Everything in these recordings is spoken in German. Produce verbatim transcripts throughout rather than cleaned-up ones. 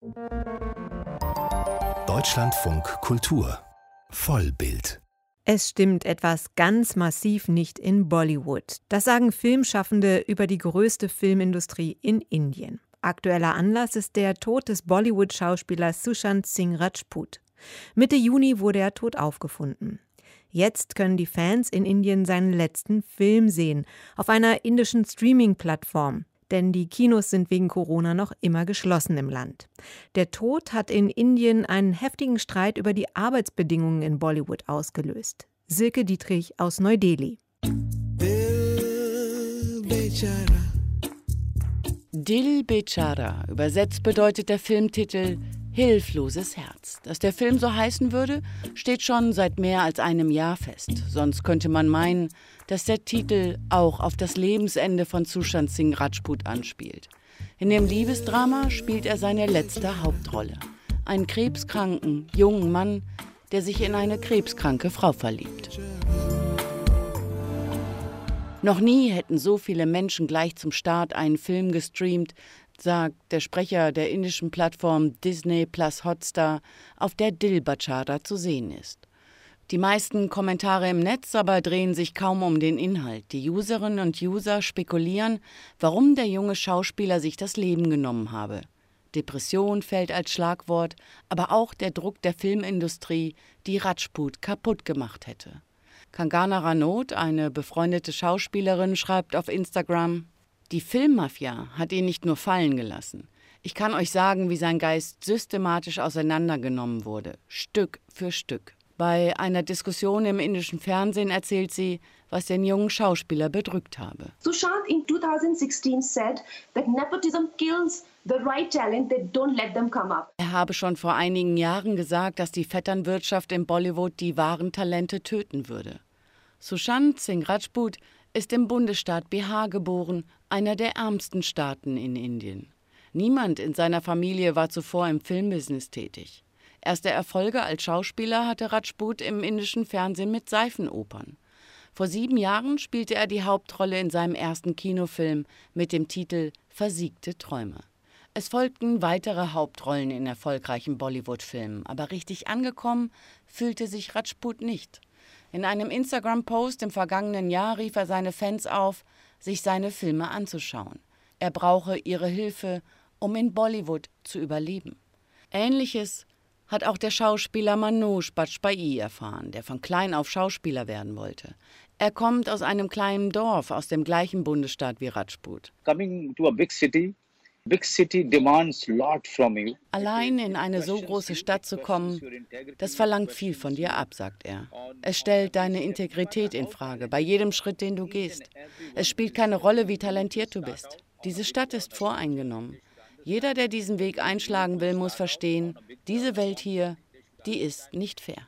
Deutschlandfunk Kultur Vollbild. Es stimmt etwas ganz massiv nicht in Bollywood. Das sagen Filmschaffende über die größte Filmindustrie in Indien. Aktueller Anlass ist der Tod des Bollywood-Schauspielers Sushant Singh Rajput. Mitte Juni wurde er tot aufgefunden. Jetzt können die Fans in Indien seinen letzten Film sehen, auf einer indischen Streaming-Plattform. Denn die Kinos sind wegen Corona noch immer geschlossen im Land. Der Tod hat in Indien einen heftigen Streit über die Arbeitsbedingungen in Bollywood ausgelöst. Silke Dietrich aus Neu-Delhi. Dil Bechara, übersetzt bedeutet der Filmtitel Hilfloses Herz. Dass der Film so heißen würde, steht schon seit mehr als einem Jahr fest. Sonst könnte man meinen, dass der Titel auch auf das Lebensende von Sushant Singh Rajput anspielt. In dem Liebesdrama spielt er seine letzte Hauptrolle. Einen krebskranken, jungen Mann, der sich in eine krebskranke Frau verliebt. Noch nie hätten so viele Menschen gleich zum Start einen Film gestreamt, sagt der Sprecher der indischen Plattform Disney Plus Hotstar, auf der Dil Bechara zu sehen ist. Die meisten Kommentare im Netz aber drehen sich kaum um den Inhalt. Die Userinnen und User spekulieren, warum der junge Schauspieler sich das Leben genommen habe. Depression fällt als Schlagwort, aber auch der Druck der Filmindustrie, die Rajput kaputt gemacht hätte. Kangana Ranaut, eine befreundete Schauspielerin, schreibt auf Instagram: Die Filmmafia hat ihn nicht nur fallen gelassen. Ich kann euch sagen, wie sein Geist systematisch auseinandergenommen wurde, Stück für Stück. Bei einer Diskussion im indischen Fernsehen erzählt sie, was den jungen Schauspieler bedrückt habe. Sushant in twenty sixteen said that nepotism kills the right talent, they don't let them come up. Er habe schon vor einigen Jahren gesagt, dass die Vetternwirtschaft in Bollywood die wahren Talente töten würde. Sushant Singh Rajput ist im Bundesstaat Bihar geboren, einer der ärmsten Staaten in Indien. Niemand in seiner Familie war zuvor im Filmbusiness tätig. Erste Erfolge als Schauspieler hatte Rajput im indischen Fernsehen mit Seifenopern. Vor sieben Jahren spielte er die Hauptrolle in seinem ersten Kinofilm mit dem Titel Versiegte Träume. Es folgten weitere Hauptrollen in erfolgreichen Bollywood-Filmen, aber richtig angekommen fühlte sich Rajput nicht. In einem Instagram-Post im vergangenen Jahr rief er seine Fans auf, sich seine Filme anzuschauen. Er brauche ihre Hilfe, um in Bollywood zu überleben. Ähnliches hat auch der Schauspieler Manoj Bajpayee erfahren, der von klein auf Schauspieler werden wollte. Er kommt aus einem kleinen Dorf aus dem gleichen Bundesstaat wie Rajput. Coming to a big city, big city demands lot from you. Allein in eine so große Stadt zu kommen, das verlangt viel von dir ab, sagt er. Es stellt deine Integrität in Frage, bei jedem Schritt, den du gehst. Es spielt keine Rolle, wie talentiert du bist. Diese Stadt ist voreingenommen. Jeder, der diesen Weg einschlagen will, muss verstehen, diese Welt hier, die ist nicht fair.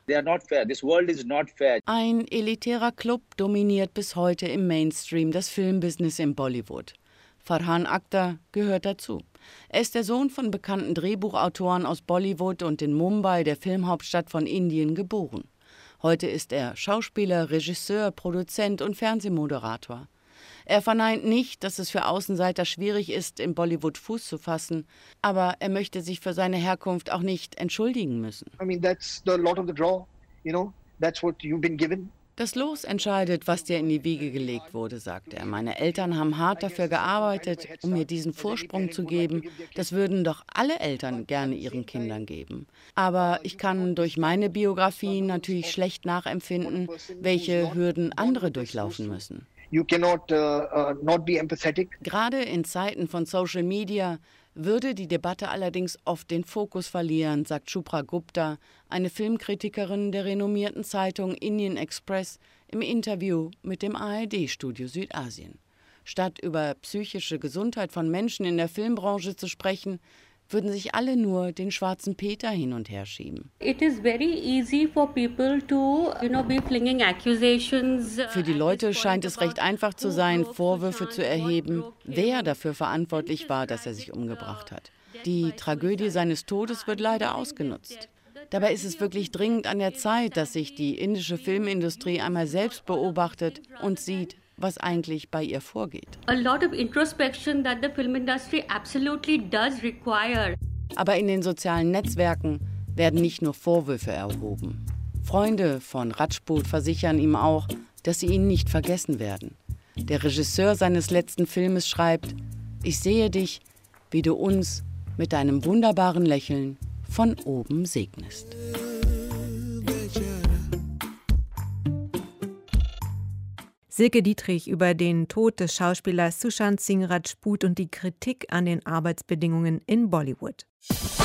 Ein elitärer Club dominiert bis heute im Mainstream das Filmbusiness in Bollywood. Farhan Akhtar gehört dazu. Er ist der Sohn von bekannten Drehbuchautoren aus Bollywood und in Mumbai, der Filmhauptstadt von Indien, geboren. Heute ist er Schauspieler, Regisseur, Produzent und Fernsehmoderator. Er verneint nicht, dass es für Außenseiter schwierig ist, im Bollywood Fuß zu fassen, aber er möchte sich für seine Herkunft auch nicht entschuldigen müssen. I mean, that's the lot of the draw, you know, that's what you've been given. Das Los entscheidet, was dir in die Wiege gelegt wurde, sagt er. Meine Eltern haben hart dafür gearbeitet, um mir diesen Vorsprung zu geben. Das würden doch alle Eltern gerne ihren Kindern geben. Aber ich kann durch meine Biografie natürlich schlecht nachempfinden, welche Hürden andere durchlaufen müssen. You cannot uh, uh, not be empathetic. Gerade in Zeiten von Social Media würde die Debatte allerdings oft den Fokus verlieren, sagt Shubhra Gupta, eine Filmkritikerin der renommierten Zeitung Indian Express, im Interview mit dem A R D-Studio Südasien. Statt über psychische Gesundheit von Menschen in der Filmbranche zu sprechen, würden sich alle nur den schwarzen Peter hin und her schieben. It is very easy for people to, you know, be flinging accusations. Für die Leute scheint es recht einfach zu sein, Vorwürfe zu erheben, wer dafür verantwortlich war, dass er sich umgebracht hat. Die Tragödie seines Todes wird leider ausgenutzt. Dabei ist es wirklich dringend an der Zeit, dass sich die indische Filmindustrie einmal selbst beobachtet und sieht, was eigentlich bei ihr vorgeht. A lot of introspection that the film industry absolutely does require. Aber in den sozialen Netzwerken werden nicht nur Vorwürfe erhoben. Freunde von Rajput versichern ihm auch, dass sie ihn nicht vergessen werden. Der Regisseur seines letzten Filmes schreibt: Ich sehe dich, wie du uns mit deinem wunderbaren Lächeln von oben segnest. Silke Dietrich über den Tod des Schauspielers Sushant Singh Rajput und die Kritik an den Arbeitsbedingungen in Bollywood.